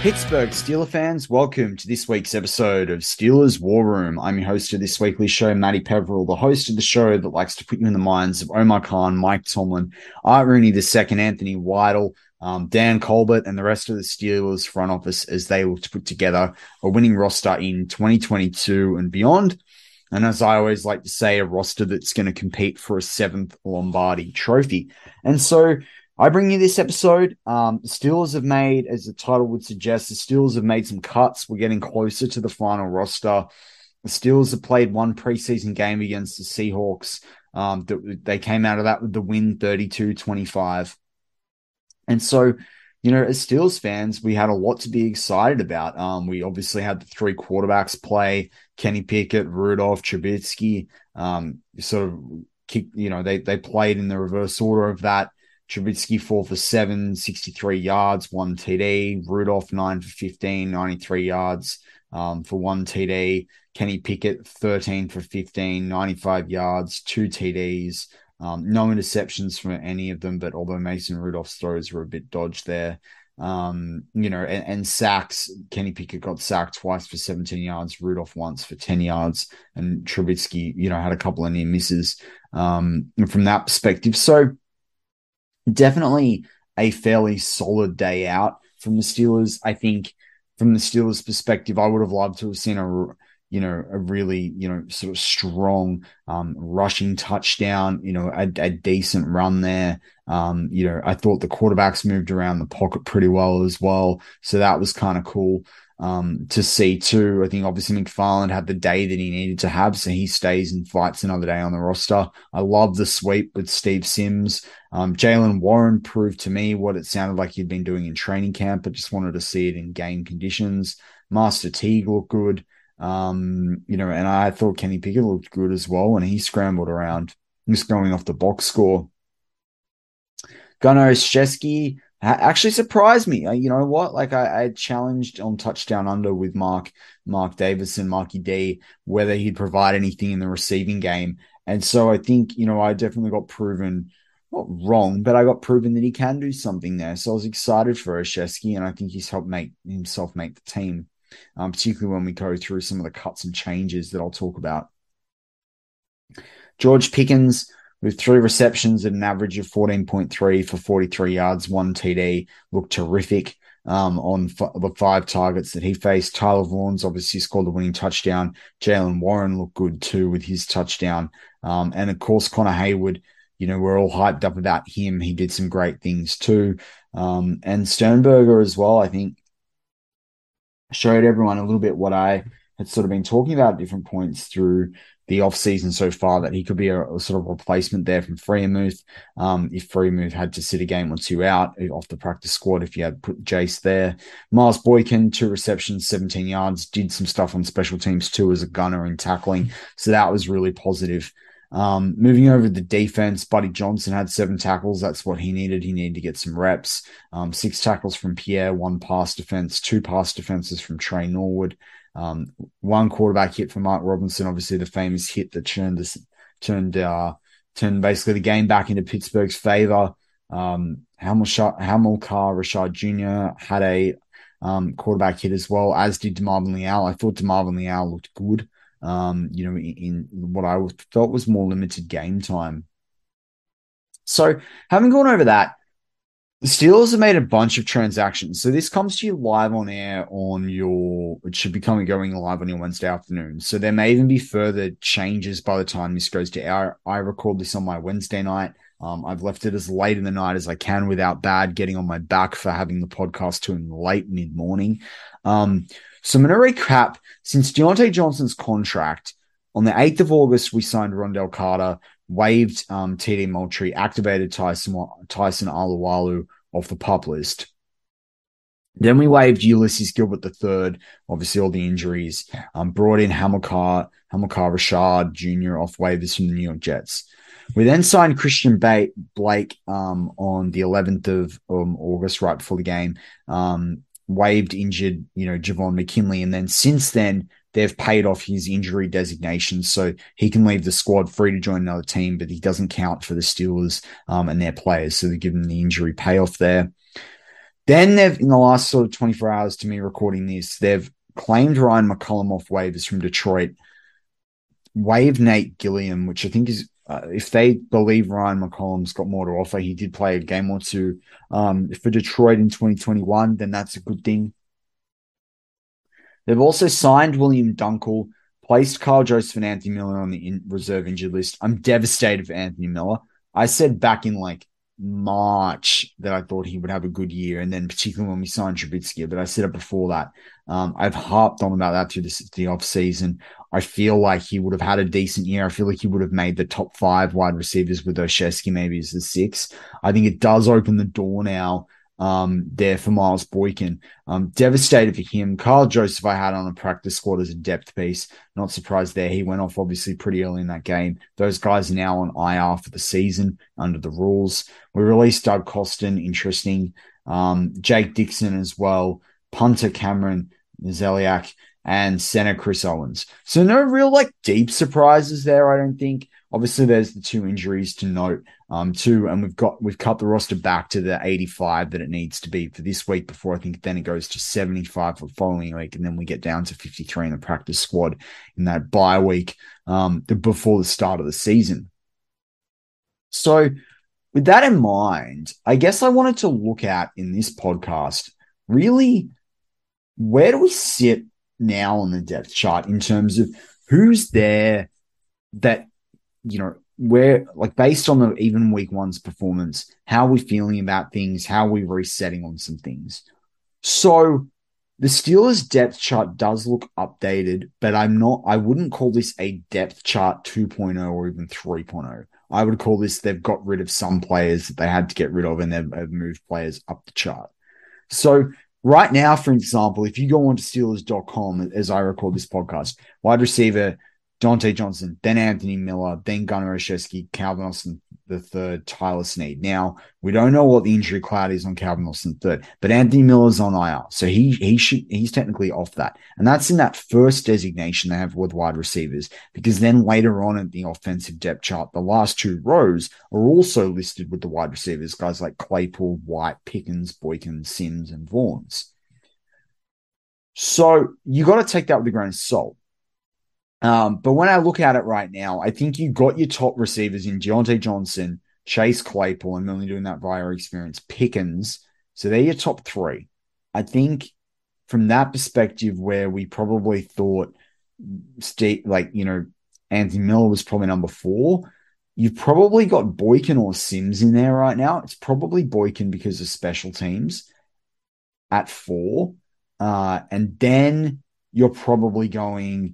Pittsburgh Steelers fans, welcome to this week's episode of Steelers War Room. I'm your host of this weekly show, Matty Peverill, the host of the show that likes to put you in the minds of Omar Khan, Mike Tomlin, Art Rooney II, Anthony Weidel, Dan Colbert, and the rest of the Steelers front office as they look to put together a winning roster in 2022 and beyond. And as I always like to say, a roster that's going to compete for a seventh Lombardi trophy. And so I bring you this episode. The Steelers have made, as the title would suggest, the Steelers have made some cuts. We're getting closer to the final roster. The Steelers have played one preseason game against the Seahawks. They came out of that with the win 32-25. And so, as Steelers fans, we had a lot to be excited about. We obviously had the three quarterbacks play, Kenny Pickett, Rudolph, Trubisky. They played in the reverse order of that. Trubisky 4 for 7, 63 yards, 1 TD. Rudolph 9 for 15, 93 yards for 1 TD. Kenny Pickett 13 for 15, 95 yards, 2 TDs. No interceptions from any of them, but although Mason Rudolph's throws were a bit dodged there. And sacks, Kenny Pickett got sacked twice for 17 yards, Rudolph once for 10 yards, and Trubisky, had a couple of near misses from that perspective. So definitely a fairly solid day out from the Steelers. I think from the Steelers' perspective, I would have loved to have seen a really, sort of strong rushing touchdown, a decent run there. I thought the quarterbacks moved around the pocket pretty well as well. So that was kind of cool to see too. I think obviously McFarland had the day that he needed to have, so he stays and fights another day on the roster. I love the sweep with Steve Sims. Jaylen Warren proved to me what it sounded like he'd been doing in training camp. I just wanted to see it in game conditions. Master Teague looked good. And I thought Kenny Pickett looked good as well, and he scrambled around just going off the box score. Gunnar Olszewski actually surprised me. You know what? Like I challenged on touchdown under with Mark Davison, Marky D, whether he'd provide anything in the receiving game. And so I think, I definitely got proven, not wrong, but I got proven that he can do something there. So I was excited for Olszewski, and I think he's helped make the team, particularly when we go through some of the cuts and changes that I'll talk about. George Pickens, with 3 receptions at an average of 14.3 for 43 yards, 1 TD, looked terrific on the 5 targets that he faced. Tyler Vaughns obviously scored the winning touchdown. Jaylen Warren looked good too with his touchdown. And of course, Connor Hayward, we're all hyped up about him. He did some great things too. And Sternberger as well, I think, showed everyone a little bit what I had sort of been talking about at different points through the offseason so far, that he could be a sort of replacement there from Freiermuth. If Freiermuth had to sit a game or two out off the practice squad, if you had put Jace there. Miles Boykin, 2 receptions, 17 yards, did some stuff on special teams too as a gunner in tackling. So that was really positive. Moving over to the defense, Buddy Johnson had 7 tackles. That's what he needed. He needed to get some reps. 6 tackles from Pierre, 1 pass defense, 2 pass defenses from Trey Norwood. 1 quarterback hit from Mark Robinson, obviously the famous hit that turned basically the game back into Pittsburgh's favor. Hamilcar Rashad Jr. had a quarterback hit as well, as did DeMarvin Leal. I thought DeMarvin Leal looked good, in what I felt was more limited game time. So having gone over that, the Steelers have made a bunch of transactions. So this comes to you live on air it should be going live on your Wednesday afternoon. So there may even be further changes by the time this goes to air. I record this on my Wednesday night. I've left it as late in the night as I can without bad getting on my back for having the podcast to in late mid-morning. So I'm going to recap. Since Deontay Johnson's contract, on the 8th of August, we signed Rondell Carter, waived TD Moultrie, activated Tyson Alualu off the PUP list. Then we waived Ulysses Gilbert III, obviously all the injuries, brought in Hamilcar Rashad Jr. off waivers from the New York Jets. We then signed Christian Blake on the 11th of August, right before the game, waived injured, Javon McKinley. And then since then, they've paid off his injury designation, so he can leave the squad free to join another team, but he doesn't count for the Steelers and their players, so they're giving the injury payoff there. Then they've, in the last sort of 24 hours to me recording this, they've claimed Ryan McCollum off waivers from Detroit, waived Nate Gilliam, which I think is, if they believe Ryan McCollum's got more to offer, he did play a game or two for Detroit in 2021, then that's a good thing. They've also signed William Dunkel, placed Kyle Joseph and Anthony Miller on the reserve injured list. I'm devastated for Anthony Miller. I said back in like March that I thought he would have a good year, and then particularly when we signed Trubisky, but I said it before that. I've harped on about that through the off season. I feel like he would have had a decent year. I feel like he would have made the top 5 wide receivers with Oshesky maybe as the 6. I think it does open the door now there for Miles Boykin. Devastated for him. Kyle Joseph I had on a practice squad as a depth piece. Not surprised there. He went off obviously pretty early in that game. Those guys are now on IR for the season under the rules. We released Doug Costin, interesting. Jake Dixon as well. Punter Cameron Zeliak and center Chris Owens. So no real like deep surprises there, I don't think. Obviously, there's the 2 injuries to note, too, and we've cut the roster back to the 85 that it needs to be for this week before I think then it goes to 75 for the following week, and then we get down to 53 in the practice squad in that bye week before the start of the season. So with that in mind, I guess I wanted to look at in this podcast, really, where do we sit now on the depth chart in terms of who's there that, you know, where, like, based on the even week 1's performance, how are we feeling about things? How are we resetting on some things? So the Steelers depth chart does look updated, but I wouldn't call this a depth chart 2.0 or even 3.0. I would call this, they've got rid of some players that they had to get rid of and they've moved players up the chart. So right now, for example, if you go on to Steelers.com as I record this podcast, wide receiver Dante Johnson, then Anthony Miller, then Gunnar Olszewski, Calvin Austin III, Tyler Snead. Now, we don't know what the injury cloud is on Calvin Austin III, but Anthony Miller's on IR, so he's technically off that. And that's in that first designation they have with wide receivers, because then later on in the offensive depth chart, the last 2 rows are also listed with the wide receivers, guys like Claypool, White, Pickens, Boykin, Sims, and Vaughns. So you got to take that with a grain of salt. But when I look at it right now, I think you got your top receivers in Deontay Johnson, Chase Claypool, and only doing that via experience, Pickens. So they're your top 3. I think from that perspective, where we probably thought Anthony Miller was probably number 4, you've probably got Boykin or Sims in there right now. It's probably Boykin because of special teams at 4. And then you're probably going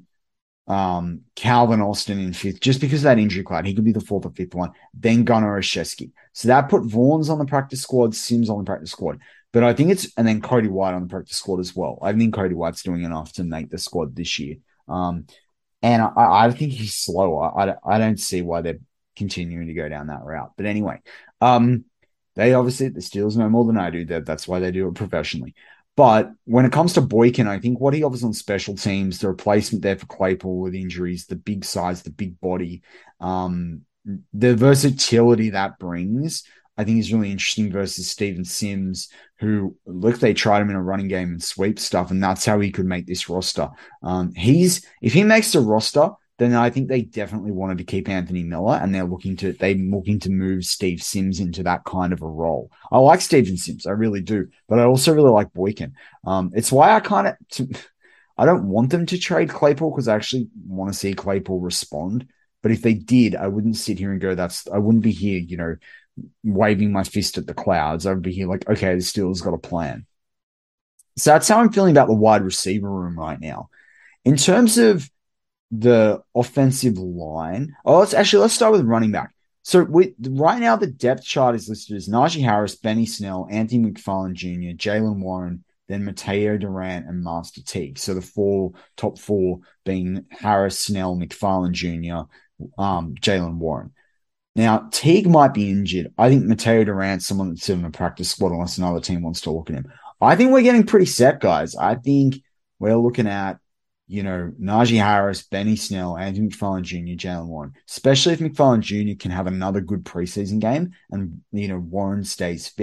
Calvin Austin in 5th, just because of that injury cloud. He could be the 4th or 5th one. Then Gunnar Olszewski. So that put Vaughn's on the practice squad, Sims on the practice squad. But I think and then Cody White on the practice squad as well. I think Cody White's doing enough to make the squad this year. And I think he's slower. I don't see why they're continuing to go down that route. But anyway, they obviously, the Steelers know more than I do. That's why they do it professionally. But when it comes to Boykin, I think what he offers on special teams, the replacement there for Claypool with injuries, the big size, the big body, the versatility that brings, I think is really interesting versus Steven Sims, who, look, they tried him in a running game and sweep stuff, and that's how he could make this roster. If he makes the roster, then I think they definitely wanted to keep Anthony Miller, and they're looking to move Steve Sims into that kind of a role. I like Steven Sims, I really do, but I also really like Boykin. It's why I don't want them to trade Claypool, because I actually want to see Claypool respond. But if they did, I wouldn't sit here and go, I wouldn't be here, waving my fist at the clouds. I would be here like, okay, the Steelers got a plan. So that's how I'm feeling about the wide receiver room right now. In terms of the offensive line, let's start with running back. So right now, the depth chart is listed as Najee Harris, Benny Snell, Anthony McFarland Jr., Jaylen Warren, then Mateo Durant and Master Teague. So the top four being Harris, Snell, McFarland Jr., Jaylen Warren. Now, Teague might be injured. I think Mateo Durant's someone that's in a practice squad unless another team wants to look at him. I think we're getting pretty set, guys. I think we're looking at, Najee Harris, Benny Snell, Anthony McFarland Jr., Jaylen Warren, especially if McFarland Jr. can have another good preseason game and, Warren stays fit.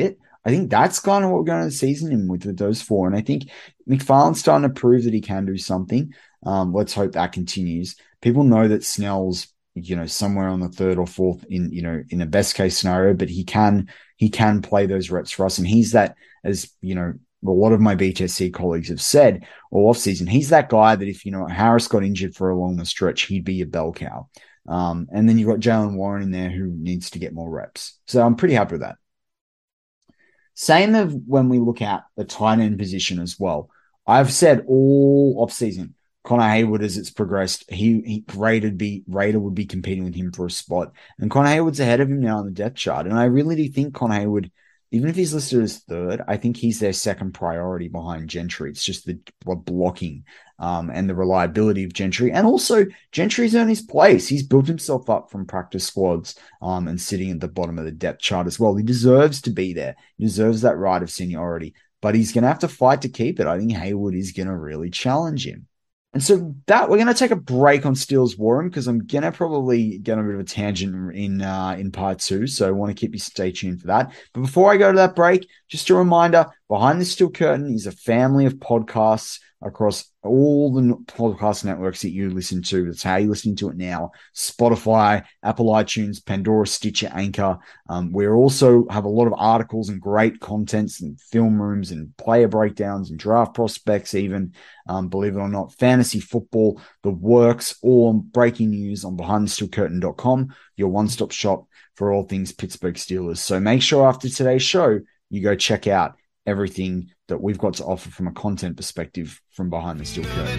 I think that's kind of what we're going to season him with those four. And I think McFarland's starting to prove that he can do something. Let's hope that continues. People know that Snell's, somewhere on the third or fourth in a best case scenario, but he can play those reps for us. And he's that, as a lot of my BTSC colleagues have said all off season, he's that guy that if, Harris got injured for a longer stretch, he'd be a bell cow. And then you've got Jaylen Warren in there who needs to get more reps. So I'm pretty happy with that. Same of when we look at the tight end position as well. I've said all off season, Connor Hayward, as it's progressed, Rader would be competing with him for a spot. And Connor Hayward's ahead of him now on the depth chart. And I really do think Connor Hayward, even if he's listed as third, I think he's their second priority behind Gentry. It's just the blocking and the reliability of Gentry. And also, Gentry's earned his place. He's built himself up from practice squads and sitting at the bottom of the depth chart as well. He deserves to be there. He deserves that right of seniority. But he's going to have to fight to keep it. I think Hayward is going to really challenge him. And so that we're going to take a break on Steelers Warren because I'm going to probably get a bit of a tangent in part two. So I want to keep you stay tuned for that. But before I go to that break, just a reminder, Behind the Steel Curtain is a family of podcasts across all the podcast networks that you listen to. That's how you're listening to it now. Spotify, Apple iTunes, Pandora, Stitcher, Anchor. We also have a lot of articles and great contents and film rooms and player breakdowns and draft prospects even. Believe it or not, fantasy football, the works, all breaking news on behindthesteelcurtain.com, your one-stop shop for all things Pittsburgh Steelers. So make sure after today's show, you go check out everything that we've got to offer from a content perspective from Behind the Steel Curtain.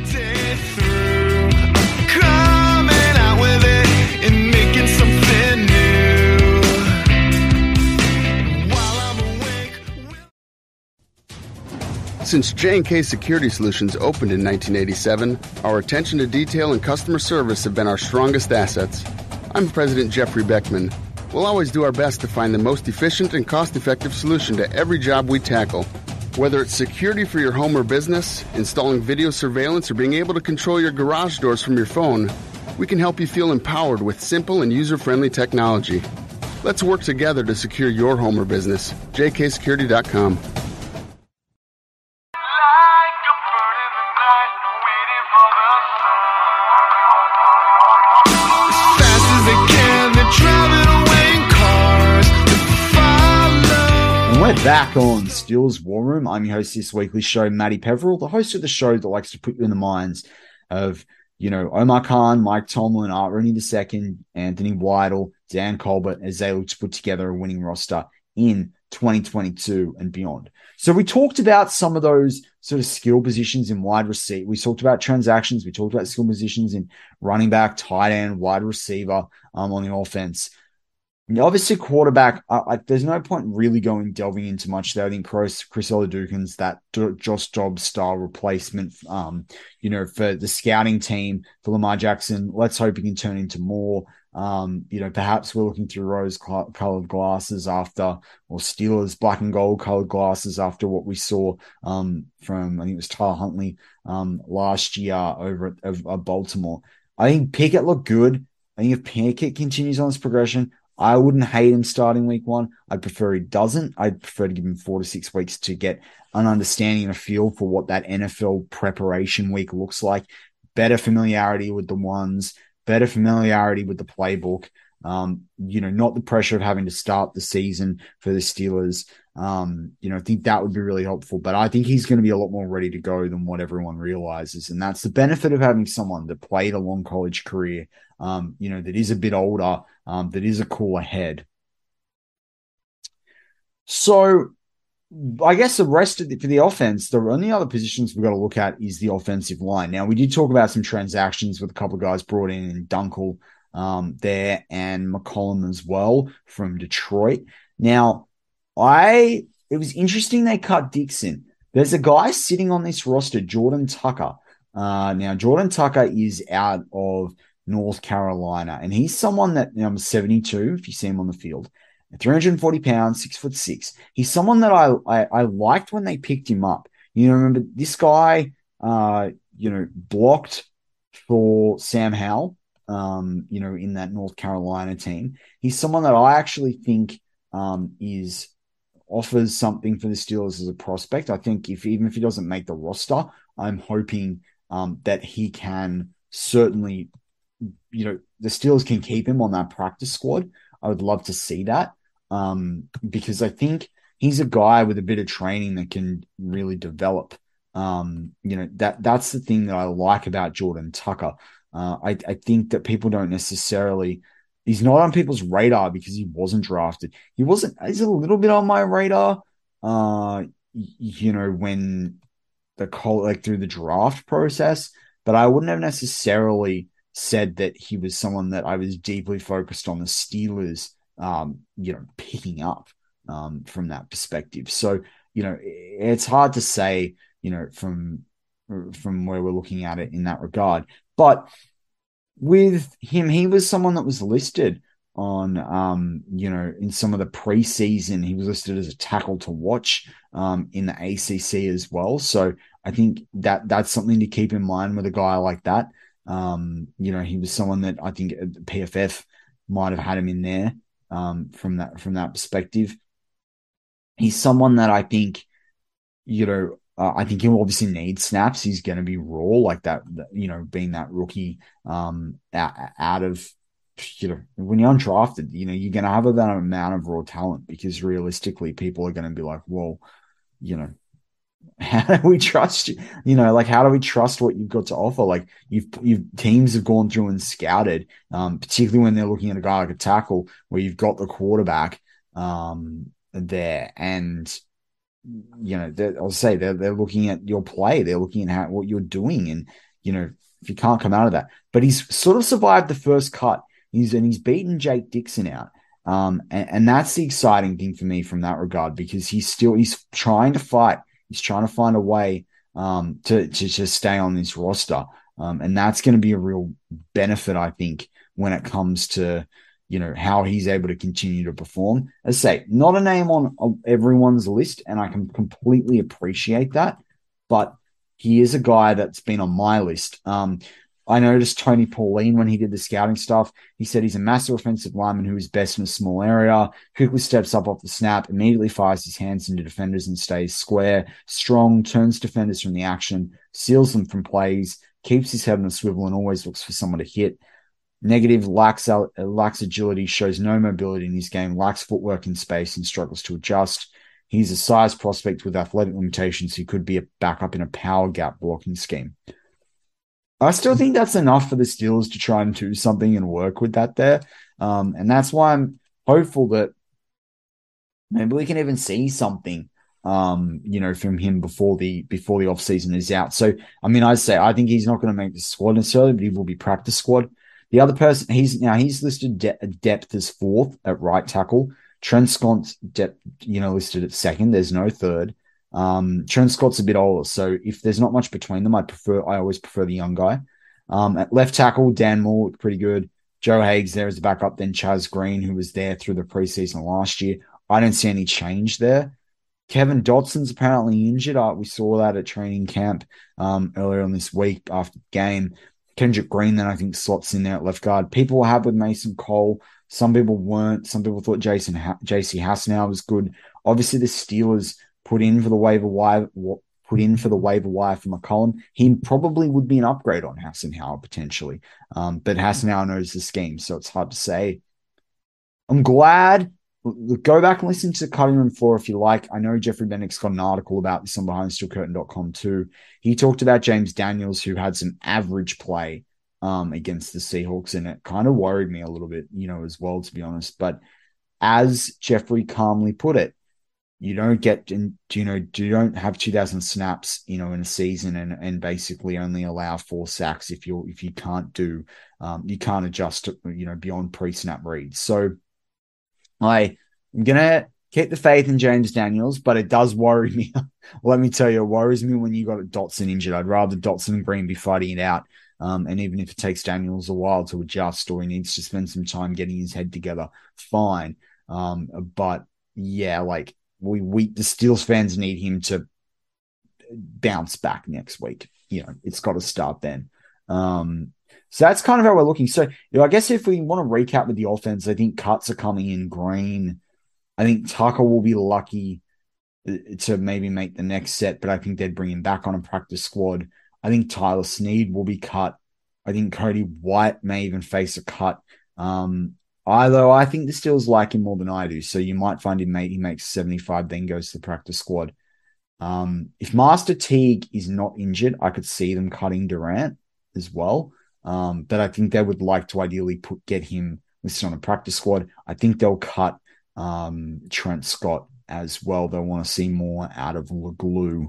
Coming out with it and making something new. While I'm awake. Since J&K Security Solutions opened in 1987, our attention to detail and customer service have been our strongest assets. I'm President Jeffrey Beckman. We'll always do our best to find the most efficient and cost-effective solution to every job we tackle. Whether it's security for your home or business, installing video surveillance, or being able to control your garage doors from your phone, we can help you feel empowered with simple and user-friendly technology. Let's work together to secure your home or business. jksecurity.com. We're back on Steelers War Room. I'm your host this weekly show, Matty Peverill, the host of the show that likes to put you in the minds of, Omar Khan, Mike Tomlin, Art Rooney II, Anthony Weidel, Dan Colbert, as they look to put together a winning roster in 2022 and beyond. So we talked about some of those sort of skill positions in wide receiver. We talked about transactions. We talked about skill positions in running back, tight end, wide receiver on the offense. Obviously, quarterback, there's no point really delving into much there. I think Chris Oladokun's that Josh Dobbs style replacement, for the scouting team for Lamar Jackson. Let's hope he can turn into more. Perhaps we're looking through rose-colored glasses after, or Steelers black and gold-colored glasses after what we saw from, I think it was Tyler Huntley last year over at Baltimore. I think Pickett looked good. I think if Pickett continues on this progression, I wouldn't hate him starting week one. I'd prefer he doesn't. I'd prefer to give him 4 to 6 weeks to get an understanding and a feel for what that NFL preparation week looks like. Better familiarity with the ones, better familiarity with the playbook. Not the pressure of having to start the season for the Steelers. I think that would be really helpful, but I think he's going to be a lot more ready to go than what everyone realizes. And that's the benefit of having someone that played a long college career, that is a bit older, that is a cooler head. So I guess the rest of for the offense, the only other positions we've got to look at is the offensive line. Now, we did talk about some transactions with a couple of guys brought in Dunkel there and McCollum as well from Detroit. Now, it was interesting they cut Dixon. There's a guy sitting on this roster, Jordan Tucker. Now, Jordan Tucker is out of North Carolina, and he's someone that, number 72, if you see him on the field, 340 pounds, 6'6". He's someone that I liked when they picked him up. Remember this guy, blocked for Sam Howell, in that North Carolina team. He's someone that I actually think is offers something for the Steelers as a prospect. I think even if he doesn't make the roster, I'm hoping that he can certainly, the Steelers can keep him on that practice squad. I would love to see that because I think he's a guy with a bit of training that can really develop. That's the thing that I like about Jordan Tucker. I think that people don't necessarily. He's not on people's radar because he wasn't drafted. He's a little bit on my radar. When through the draft process, but I wouldn't have necessarily said that he was someone that I was deeply focused on the Steelers, picking up from that perspective. So, it's hard to say, from where we're looking at it in that regard. But with him, he was someone that was listed on, in some of the preseason. He was listed as a tackle to watch in the ACC as well. So I think that's something to keep in mind with a guy like that. He was someone that I think PFF might have had him in there from that perspective. He's someone that I think, I think he'll obviously need snaps. He's going to be raw like that, being that rookie out of, when you're undrafted, you're going to have that amount of raw talent because realistically people are going to be like, well, how do we trust you? How do we trust what you've got to offer? Like you've teams have gone through and scouted, particularly when they're looking at a guy like a tackle where you've got the quarterback there, and I'll say they're looking at your play, they're looking at what you're doing, and if you can't come out of that, but he's sort of survived the first cut. He's beaten Jake Dixon out. And that's the exciting thing for me from that regard, because he's trying to fight. He's trying to find a way to just stay on this roster. And that's going to be a real benefit, I think, when it comes to, how he's able to continue to perform. As I say, not a name on everyone's list, and I can completely appreciate that. But he is a guy that's been on my list. I noticed Tony Pauline when he did the scouting stuff. He said he's a master offensive lineman who is best in a small area, quickly steps up off the snap, immediately fires his hands into defenders and stays square, strong, turns defenders from the action, seals them from plays, keeps his head on a swivel and always looks for someone to hit. Negative, lacks agility, shows no mobility in his game, lacks footwork in space and struggles to adjust. He's a size prospect with athletic limitations who could be a backup in a power gap blocking scheme. I still think that's enough for the Steelers to try and do something and work with that there. And that's why I'm hopeful that maybe we can even see something, from him before the offseason is out. So, I think he's not going to make the squad necessarily, but he will be practice squad. The other person, he's listed depth as fourth at right tackle. Trent Scott's depth, listed at second. There's no third. Trent Scott's a bit older, so if there's not much between them, I always prefer the young guy. At left tackle, Dan Moore looked pretty good. Joe Haig's there as a backup, then Chaz Green, who was there through the preseason last year. I don't see any change there. Kevin Dotson's apparently injured. We saw that at training camp earlier on this week after the game. Kendrick Green then I think slots in there at left guard. People were happy with Mason Cole. Some people weren't. Some people thought J.C. Hassenauer was good. Obviously, the Steelers put in for the waiver wire for McCollum. He probably would be an upgrade on Hassenauer potentially. But Hassenauer knows the scheme, so it's hard to say. I'm glad. Go back and listen to the cutting room floor if you like. I know Jeffrey Bennick's got an article about this on BehindTheSteelCurtain.com too. He talked about James Daniels, who had some average play against the Seahawks, and it kind of worried me a little bit, as well, to be honest. But as Jeffrey calmly put it, you don't have 2,000 snaps, in a season and basically only allow 4 sacks if you can't you can't adjust to, beyond pre-snap reads. So I'm going to keep the faith in James Daniels, but it does worry me. Let me tell you, it worries me when you got Dotson injured. I'd rather Dotson and Green be fighting it out. And even if it takes Daniels a while to adjust or he needs to spend some time getting his head together, fine. But yeah, the Steelers fans need him to bounce back next week. It's got to start then. So that's kind of how we're looking. So I guess if we want to recap with the offense, I think cuts are coming in. Green, I think Tucker will be lucky to maybe make the next set, but I think they'd bring him back on a practice squad. I think Tyler Snead will be cut. I think Cody White may even face a cut. Although I think the Steelers like him more than I do. So you might find he makes 75, then goes to the practice squad. If Master Teague is not injured, I could see them cutting Durant as well. But I think they would like to ideally get him listed on a practice squad. I think they'll cut Trent Scott as well. They'll want to see more out of Leglue.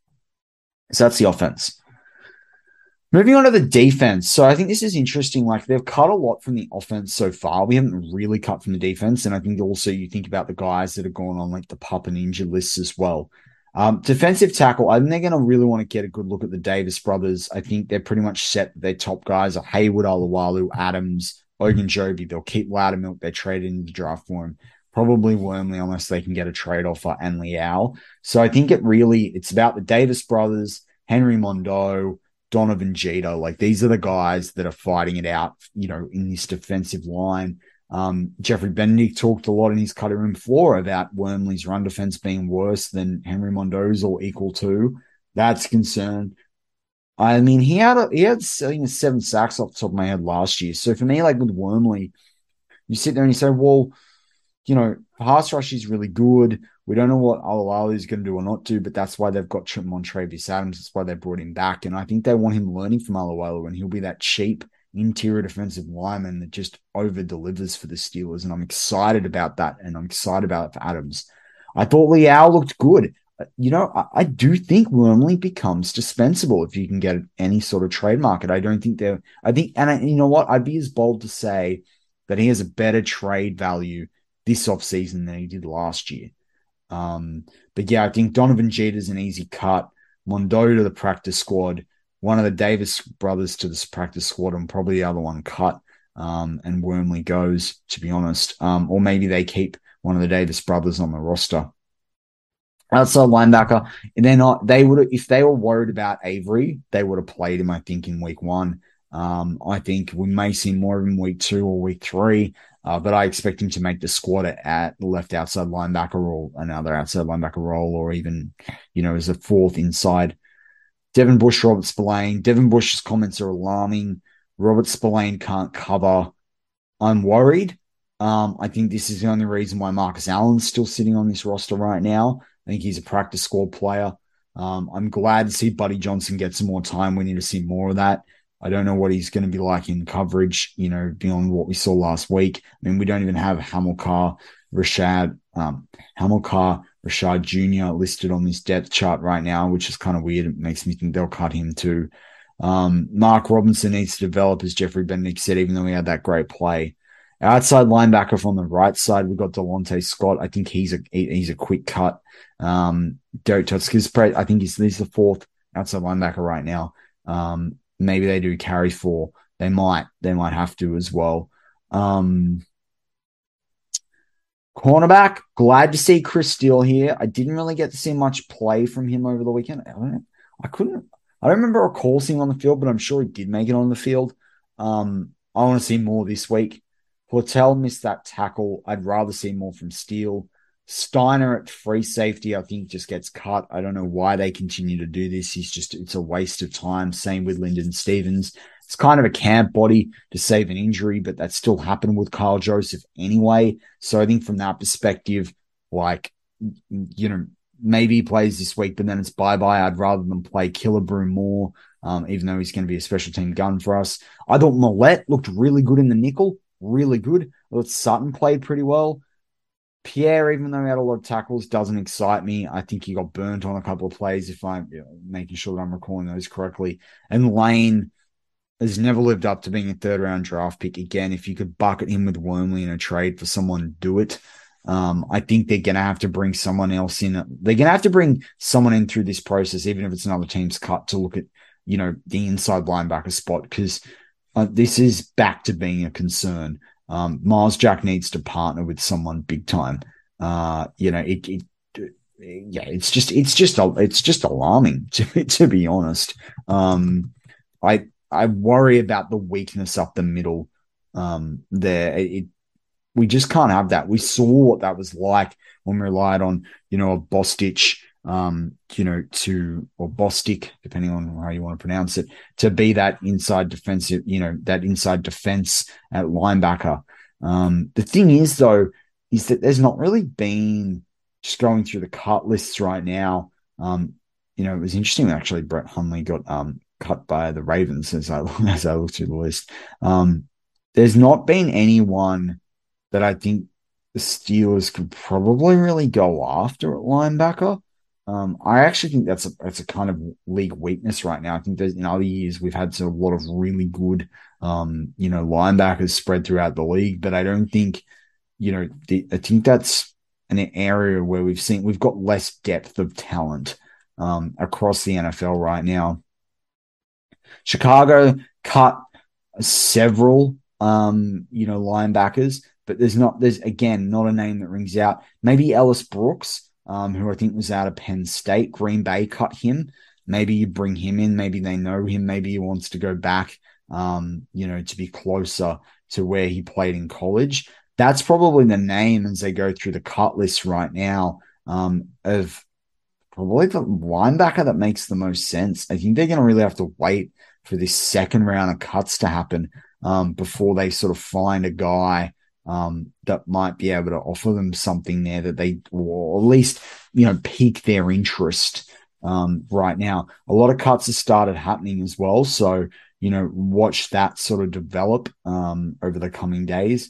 So that's the offense. Moving on to the defense. So I think this is interesting. Like, they've cut a lot from the offense so far. We haven't really cut from the defense. And I think also you think about the guys that are going on like the pup and injured lists as well. Defensive tackle, I think they're going to really want to get a good look at the Davis brothers. I think they're pretty much set. Their top guys are Hayward, Alualu, Adams, Ogunjobi. They'll keep Loudermilk. They traded in the draft for him. Probably Wormley, unless they can get a trade offer, and Liao. So I think it's about the Davis brothers, Henry Mondo, Donovan Jeter. Like, these are the guys that are fighting it out, in this defensive line. Jeffrey Benedict talked a lot in his cutting room floor about Wormley's run defense being worse than Henry Mondo's or equal to. That's a concern. I mean, he had I think 7 sacks off the top of my head last year. So for me, like with Wormley, you sit there and you say, well, pass rush is really good. We don't know what Alualu is going to do or not do, but that's why they've got Montravius Adams. That's why they brought him back. And I think they want him learning from Alualu, and he'll be that cheap interior defensive lineman that just over delivers for the Steelers. And I'm excited about that. And I'm excited about it for Adams. I thought Liao looked good. I do think Wormley becomes dispensable if you can get any sort of trade market. I don't think you know what? I'd be as bold to say that he has a better trade value this offseason than he did last year. But yeah, I think Donovan Jeter's an easy cut. Mondo to the practice squad. One of the Davis brothers to this practice squad, and probably the other one cut. And Wormley goes, to be honest. Or maybe they keep one of the Davis brothers on the roster. Outside linebacker, if they were worried about Avery, they would have played him, I think, in week 1. I think we may see more of him week 2 or week 3. But I expect him to make the squad at the left outside linebacker or another outside linebacker role, or even, as a 4th inside. Devin Bush, Robert Spillane. Devin Bush's comments are alarming. Robert Spillane can't cover. I'm worried. I think this is the only reason why Marcus Allen's still sitting on this roster right now. I think he's a practice squad player. I'm glad to see Buddy Johnson get some more time. We need to see more of that. I don't know what he's going to be like in coverage, beyond what we saw last week. I mean, we don't even have Hamilcar Rashad Jr. listed on this depth chart right now, which is kind of weird. It makes me think they'll cut him too. Mark Robinson needs to develop, as Jeffrey Benedict said, even though he had that great play. Outside linebacker from the right side, we've got Delonte Scott. I think he's a quick cut. Derek Tutzkis, I think he's the 4th outside linebacker right now. Maybe they do carry 4. They might have to as well. Cornerback, glad to see Chris Steele here. I didn't really get to see much play from him over the weekend. I don't remember a call seeing on the field, but I'm sure he did make it on the field. I want to see more this week. Portell missed that tackle. I'd rather see more from Steele. Steiner at free safety, I think, just gets cut. I don't know why they continue to do this. It's a waste of time. Same with Lyndon Stevens. It's kind of a camp body to save an injury, but that still happened with Kyle Joseph anyway. So I think from that perspective, maybe he plays this week, but then it's bye-bye. I'd rather them play Killebrew more, even though he's going to be a special team gun for us. I thought Millette looked really good in the nickel, really good. I thought Sutton played pretty well. Pierre, even though he had a lot of tackles, doesn't excite me. I think he got burnt on a couple of plays, if I'm making sure that I'm recalling those correctly. And Lane has never lived up to being a 3rd-round draft pick. Again, if you could bucket him with Wormley in a trade for someone, do it. I think they're going to have to bring someone else in. They're going to have to bring someone in through this process, even if it's another team's cut, to look at, the inside linebacker spot, because this is back to being a concern. Miles Jack needs to partner with someone big time. It's just alarming to be honest. I worry about the weakness up the middle there. we just can't have that. We saw what that was like when we relied on, a Bostic, or Bostic, depending on how you want to pronounce it, to be that inside defensive, that inside defense at linebacker. The thing is, though, is that there's not really been, just going through the cut lists right now. It was interesting actually. Brett Hundley got cut by the Ravens as I looked through the list. There's not been anyone that I think the Steelers could probably really go after at linebacker. I actually think that's a kind of league weakness right now. I think that in other years we've had a lot of really good, linebackers spread throughout the league, but I don't think, I think that's an area where we've got less depth of talent across the NFL right now. Chicago cut several, linebackers, but there's again not a name that rings out. Maybe Ellis Brooks, who I think was out of Penn State. Green Bay cut him. Maybe you bring him in. Maybe they know him. Maybe he wants to go back, to be closer to where he played in college. That's probably the name as they go through the cut list right now, of probably the linebacker that makes the most sense. I think they're going to really have to wait for this second round of cuts to happen, before they sort of find a guy that might be able to offer them something there that they, or at least, pique their interest right now. A lot of cuts have started happening as well. So, watch that sort of develop over the coming days.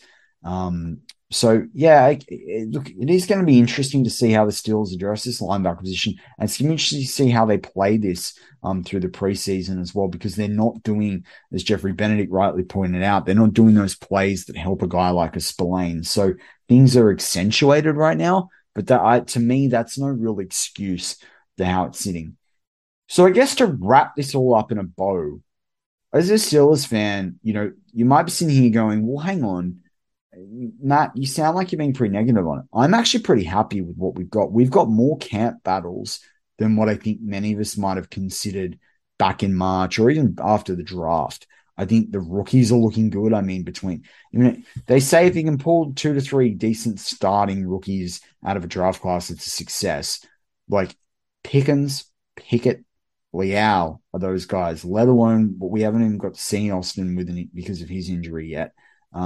So yeah, look, it is going to be interesting to see how the Steelers address this linebacker position, and it's going to be interesting to see how they play this through the preseason as well, because they're not doing, as Jeffrey Benedict rightly pointed out, they're not doing those plays that help a guy like a Spillane. So things are accentuated right now, but to me, that's no real excuse to how it's sitting. So I guess to wrap this all up in a bow, as a Steelers fan, you might be sitting here going, well, hang on, Matt, you sound like you're being pretty negative on it. I'm actually pretty happy with what we've got. We've got more camp battles than what I think many of us might have considered back in March or even after the draft. I think the rookies are looking good. I mean, they say if you can pull 2 to 3 decent starting rookies out of a draft class, it's a success. Like Pickens, Pickett, Leal are those guys, let alone, but we haven't even got to see Austin because of his injury yet.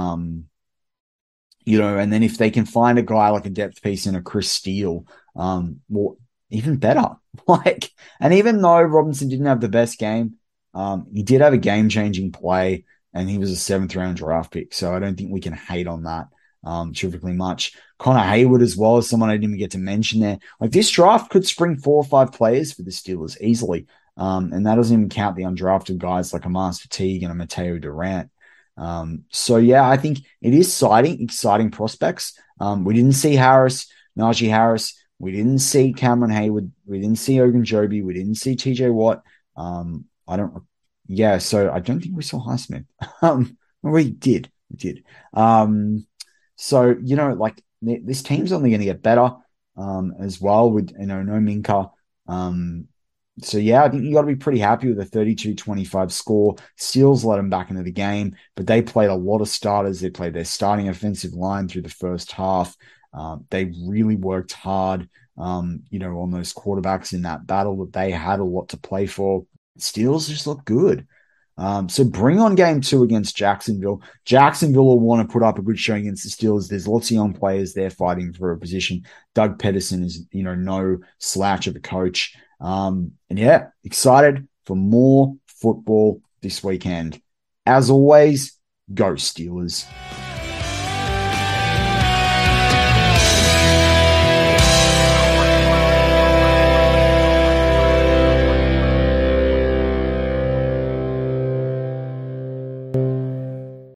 And then if they can find a guy like a depth piece in a Chris Steele, well, even better. And even though Robinson didn't have the best game, he did have a game-changing play, and he was a 7th-round draft pick. So I don't think we can hate on that terrifically much. Connor Hayward as well is someone I didn't even get to mention there. Like, this draft could spring 4 or 5 players for the Steelers easily. And that doesn't even count the undrafted guys like a Mars Fatigue and a Mateo Durant. So yeah, I think it is exciting prospects. We didn't see Najee Harris. We didn't see Cameron Hayward. We didn't see Ogunjobi. We didn't see TJ Watt. So I don't think we saw Highsmith. We did. So, this team's only going to get better, as well with, no Minka. So, yeah, I think you got to be pretty happy with a 32-25 score. Steelers let them back into the game, but they played a lot of starters. They played their starting offensive line through the first half. They really worked hard, on those quarterbacks in that battle that they had a lot to play for. Steelers just look good. So bring on game 2 against Jacksonville. Jacksonville will want to put up a good showing against the Steelers. There's lots of young players there fighting for a position. Doug Pederson is, no slouch of a coach. And yeah, excited for more football this weekend. As always, go Steelers.